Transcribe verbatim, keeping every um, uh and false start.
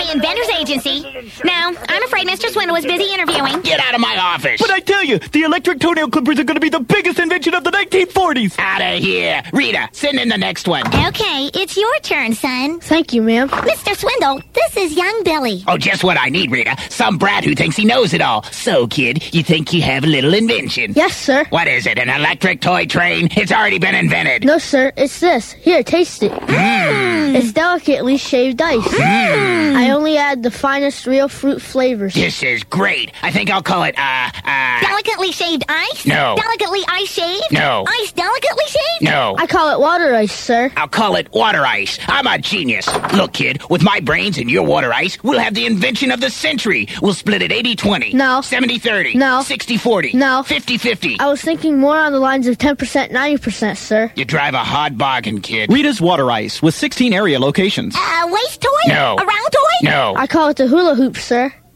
the Inventors Agency. No, I'm afraid Mister Swindle was busy interviewing. Get out of my office. But I tell you, the electric toenail clippers are going to be the biggest invention of the nineteen forties. Out of here. Rita, send in the next one. Okay, it's your turn, son. Thank you, ma'am. Mister Swindle, this is young Billy. Oh, just what I need, Rita. Some brat who thinks he knows it all. So, kid, you think you have a little invention? Yes, sir. What is it, an electric toy train? It's already been invented. No, sir, it's this. Here, taste it. Mm. It's delicately shaved ice. Mm. I only add the finest real fruit flavors. This is great. I think I'll call it, uh, uh... Delicately shaved ice? No. Delicately ice shaved? No. Ice delicately shaved? No. I call it water ice, sir. I'll call it water ice. I'm a genius. Look, kid, with my brains and your water ice, we'll have the invention of the century. We'll split it eighty twenty. No. seventy thirty. No. sixty forty. No. fifty fifty. I was thinking more on the lines of ten percent, ninety percent, sir. You drive a hard bargain, kid. Rita's Water Ice with sixteen area locations. Uh, waist toy? No. A round toy? No. I call it the hula hoop, sir.